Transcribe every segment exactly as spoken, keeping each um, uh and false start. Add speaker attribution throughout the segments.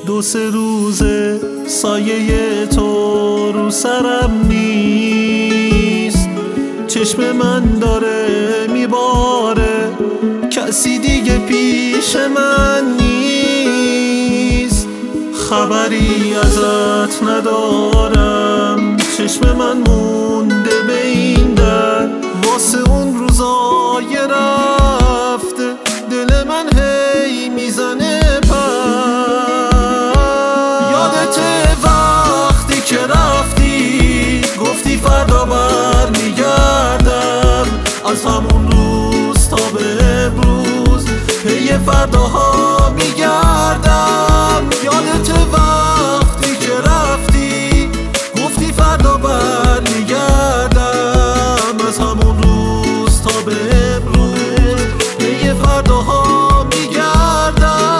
Speaker 1: دو سه روزه سایه تو رو سرم نیست، چشم من داره میباره، کسی دیگه پیش من نیست. خبری ازت ندارم، چشم من مونده به این در، واسه اون روزای رفته دل من هی میزنه پر. یادته وقتی که رفتی گفتی فردا بر میگردم، از همون روز تا به امروز پی فرداها میگردم. یادته وقتی که رفتی گفتی فردا بر میگردم، از همون روز تا به امروز پی فرداها میگردم.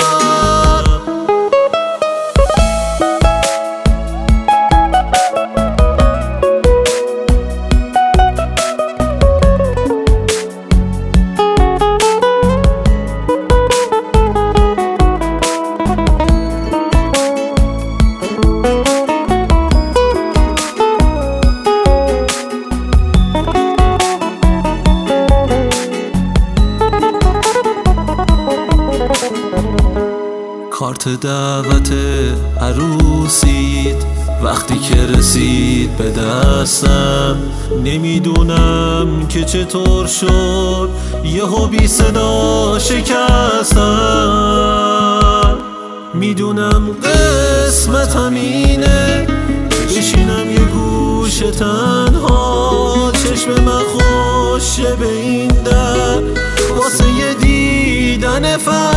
Speaker 1: کارت دعوت عروسیت وقتی که رسید به دستم، نمیدونم که چطور شد یهو بی صدا شکستم. میدونم قسمتم اینه بشینم یه گوشه تنها، چشم من خوشه به این در واسه یه دیدن فردا.